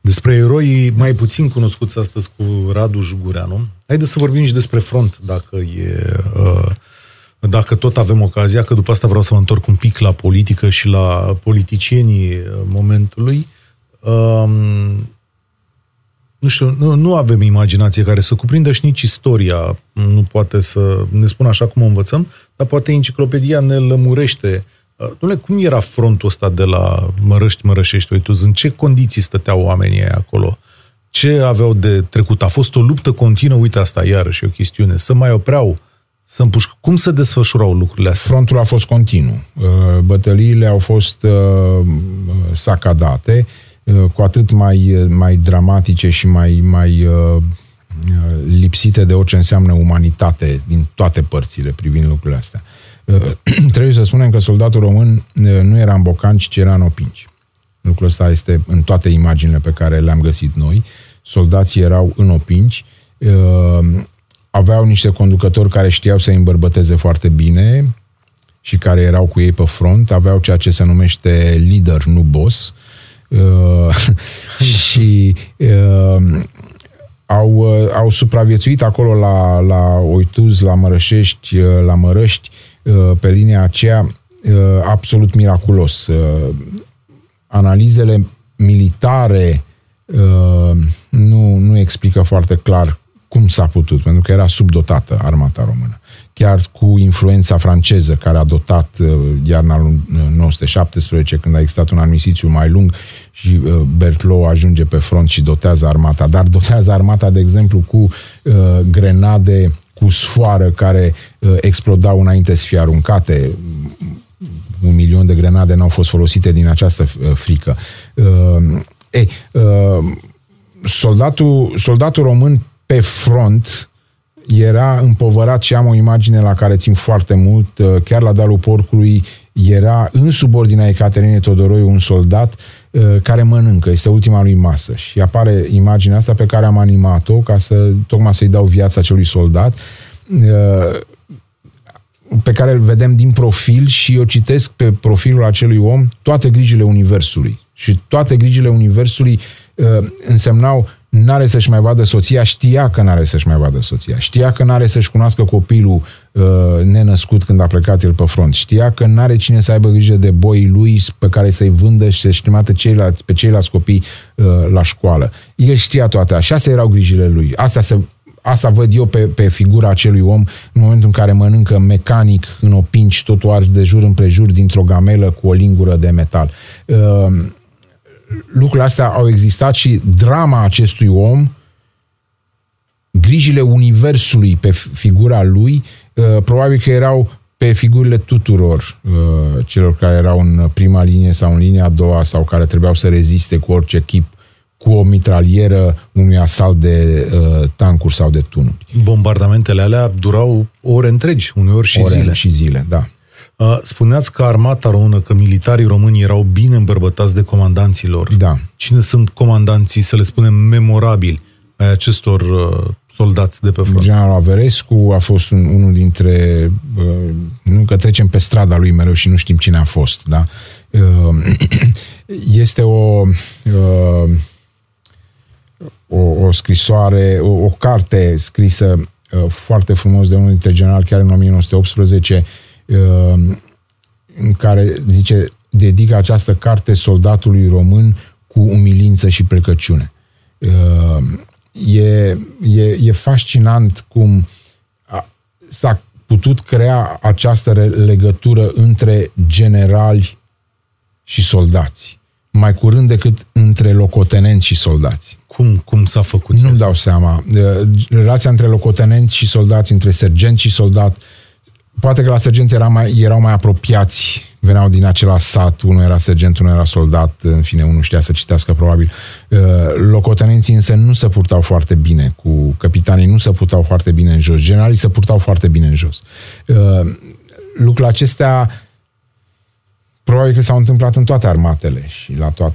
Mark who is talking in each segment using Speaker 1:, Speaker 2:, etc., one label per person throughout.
Speaker 1: Despre eroii mai puțin cunoscuți astăzi cu Radu Jugureanu. Haideți să vorbim și despre front, dacă tot avem ocazia, că după asta vreau să mă întorc un pic la politică și la politicienii momentului. Nu știu, nu avem imaginație care să cuprindă și nici istoria nu poate să ne spună așa cum o învățăm, dar poate enciclopedia ne lămurește. Dom'le, cum era frontul ăsta de la Mărăști-Mărășești, Oituz? În ce condiții stăteau oamenii acolo? Ce aveau de trecut? A fost o luptă continuă, uite asta iarăși e o chestiune, să mai opreau, să împușcă. Cum se desfășurau lucrurile astea?
Speaker 2: Frontul a fost continuu. Bătăliile au fost sacadate, cu atât mai dramatice și mai lipsite de orice înseamnă umanitate din toate părțile privind lucrurile astea. Trebuie să spunem că soldatul român nu era în bocanci, ci era în opinci. Lucrul ăsta este în toate imaginile pe care le-am găsit noi. Soldații erau în opinci, aveau niște conducători care știau să îi îmbărbăteze foarte bine și care erau cu ei pe front, aveau ceea ce se numește lider, nu boss, și au supraviețuit acolo la Oituz, la Mărășești, la Mărăști, pe linia aceea absolut miraculos. Analizele militare nu explică foarte clar cum s-a putut, pentru că era subdotată armata română. Chiar cu influența franceză care a dotat iarna lui 1917, când a existat un armistițiu mai lung și Berthelot ajunge pe front și dotează armata. Dar dotează armata, de exemplu, cu grenade cu sfoară care explodau înainte să fie aruncate. 1.000.000 de grenade n-au fost folosite din această frică. Soldatul român pe front era împovărat și am o imagine la care țin foarte mult, chiar la dealul Porcului era în subordinea Ecaterinei Todoroiu un soldat care mănâncă, este ultima lui masă și apare imaginea asta pe care am animat-o tocmai să-i dau viața acelui soldat, pe care îl vedem din profil și eu citesc pe profilul acelui om toate grijile universului. Și toate grijile universului însemnau n-are să-și mai vadă soția, știa că n-are să-și mai vadă soția, știa că n-are să-și cunoască copilul nenăscut când a plecat el pe front, știa că n-are cine să aibă grijă de boii lui pe care să-i vândă și să-și trimite pe ceilalți copii la școală. El știa toate așa, astea erau grijile lui. Asta văd eu pe figura acelui om în momentul în care mănâncă mecanic în opinci, totul arde de jur împrejur dintr-o gamelă cu o lingură de metal. Lucrurile astea au existat și drama acestui om, grijile universului pe figura lui, probabil că erau pe figurile tuturor celor care erau în prima linie sau în linia a doua sau care trebuiau să reziste cu orice chip, cu o mitralieră unui asalt de tancuri sau de tunuri.
Speaker 1: Bombardamentele alea durau ore întregi, uneori și zile.
Speaker 2: Ore și zile, da.
Speaker 1: Spuneați că armata română, că militarii români erau bine îmbărbătați de comandanții lor.
Speaker 2: Da.
Speaker 1: Cine sunt comandanții, să le spunem, memorabili ai acestor soldați de pe front?
Speaker 2: Generalul Averescu a fost unul dintre... nu că trecem pe strada lui mereu și nu știm cine a fost, da? Este o scrisoare, o carte scrisă foarte frumos de unul dintre generali, chiar în 1918, în care zice, dedică această carte soldatului român cu umilință și plecăciune. E fascinant cum s-a putut crea această legătură între generali și soldați, mai curând decât între locotenenți și soldați.
Speaker 1: Cum s-a făcut?
Speaker 2: Nu-mi dau seama. Relația între locotenenți și soldați, între sergent și soldat, poate că la sergent erau mai apropiați, veneau din același sat, unul era sergent, unul era soldat, în fine, unul știa să citească probabil. Locotenenții însă nu se purtau foarte bine cu capitanii, nu se purtau foarte bine în jos, generalii se purtau foarte bine în jos. Lucrurile acestea probabil că s-au întâmplat în toate armatele și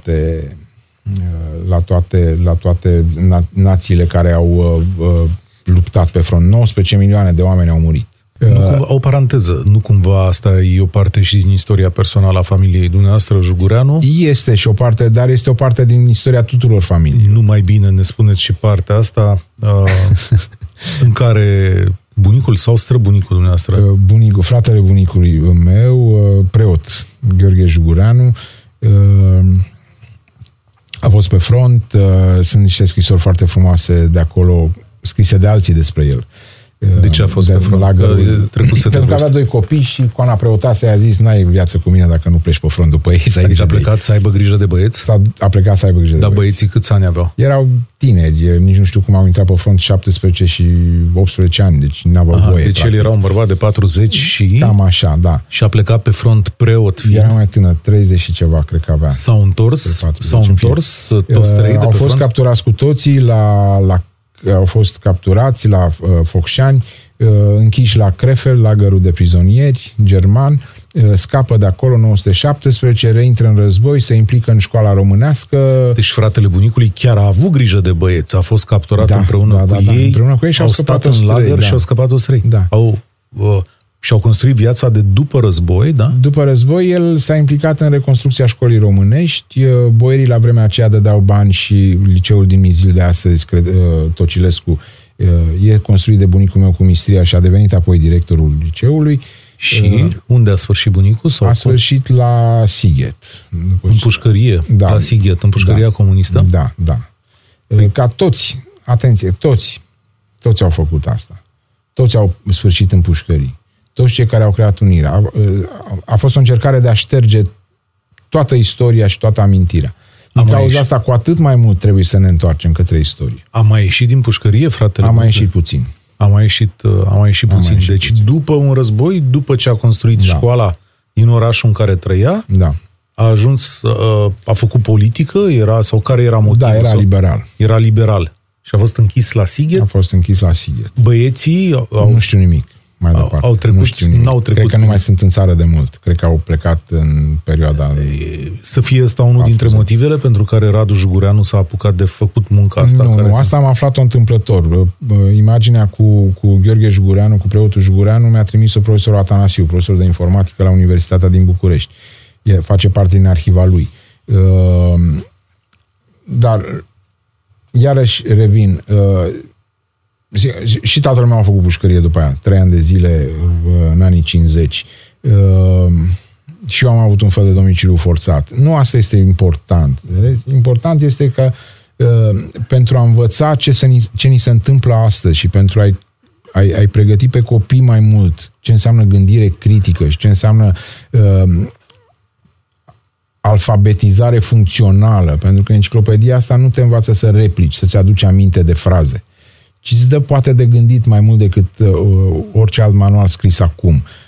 Speaker 2: la toate națiile care au luptat pe front. 19 milioane de oameni au murit.
Speaker 1: O paranteză, nu cumva asta e o parte și din istoria personală a familiei dumneavoastră, Jugureanu?
Speaker 2: Este și o parte, dar este o parte din istoria tuturor familiei.
Speaker 1: Nu mai bine ne spuneți și partea asta în care bunicul sau străbunicul dumneavoastră?
Speaker 2: Fratele bunicului meu, preot Gheorghe Jugureanu, a fost pe front, sunt niște scrisori foarte frumoase de acolo, scrise de alții despre el.
Speaker 1: De ce a fost pe front?
Speaker 2: Pentru că avea 2 copii și coana preotase a zis, n-ai viață cu mine dacă nu pleci pe front după ei.
Speaker 1: Adică a plecat să aibă grijă de băieți?
Speaker 2: A plecat să aibă grijă de băieți.
Speaker 1: Dar băieții câți ani aveau?
Speaker 2: Erau tineri, nici nu știu cum au intrat pe front, 17 și 18 ani, deci n-aveau voie.
Speaker 1: Deci el era un bărbat de 40 și...
Speaker 2: Cam așa, da.
Speaker 1: Și a plecat pe front preot fiind.
Speaker 2: Era mai tânăr, 30 și ceva, cred că avea.
Speaker 1: S-au întors toți 3 de pe
Speaker 2: Au fost
Speaker 1: front?
Speaker 2: capturați cu toții au fost capturați la Focșani, închiși la Krefeld, lagărul de prizonieri german, scapă de acolo 1917, reintră în război, se implică în școala românească.
Speaker 1: Deci fratele bunicului chiar a avut grijă de băieți, a fost capturat împreună cu ei,
Speaker 2: împreună cu ei și
Speaker 1: au stat în lagăr și au scăpat toți 3.
Speaker 2: Da.
Speaker 1: Și-au construit viața de după război, da?
Speaker 2: După război, el s-a implicat în reconstrucția școlii românești. Boierii la vremea aceea dădeau bani și liceul din Mizil de astăzi, Tocilescu, e construit de bunicul meu cu mistria și a devenit apoi directorul liceului.
Speaker 1: Și unde a sfârșit bunicul? Sau
Speaker 2: a sfârșit la Sighet.
Speaker 1: În pușcărie? Da. La Sighet, în pușcăria comunistă?
Speaker 2: Da, da. Ca toți, atenție, toți au făcut asta. Toți au sfârșit în pușcării. Toți cei care au creat unirea. A fost o încercare de a șterge toată istoria și toată amintirea. Din cauza asta, cu atât mai mult trebuie să ne întoarcem către istorie.
Speaker 1: A mai ieșit din pușcărie, fratele?
Speaker 2: A mai ieșit puțin.
Speaker 1: A mai ieșit puțin. Deci, după un război, după ce a construit școala din orașul în care trăia, a ajuns, a făcut politică, sau care era motivul?
Speaker 2: Da, era liberal.
Speaker 1: Era liberal. Și a fost închis la Sighet?
Speaker 2: A fost închis la Sighet.
Speaker 1: Băieții
Speaker 2: nu știu nimic. Mai departe.
Speaker 1: Au trecut,
Speaker 2: nu știu nimic.
Speaker 1: N-au trecut.
Speaker 2: Cred că nu mai sunt în țară de mult. Cred că au plecat în perioada...
Speaker 1: Să fie ăsta unul dintre motivele pentru care Radu Jugureanu s-a apucat de făcut munca asta?
Speaker 2: Nu, asta am aflat-o întâmplător. Imaginea cu Gheorghe Jugureanu, cu preotul Jugureanu, mi-a trimis-o profesorul Atanasiu, profesor de informatică la Universitatea din București. Face parte din arhiva lui. Dar, iarăși revin... Și tatăl meu a făcut pușcărie după aia, 3 ani de zile în anii 50. Și eu am avut un fel de domiciliu forțat. Nu asta este important. Important este că pentru a învăța ce ni se întâmplă astăzi și pentru a-i pregăti pe copii mai mult ce înseamnă gândire critică și ce înseamnă alfabetizare funcțională, pentru că enciclopedia asta nu te învață să replici, să-ți aduci aminte de fraze, ci îți dă poate de gândit mai mult decât orice alt manual scris acum.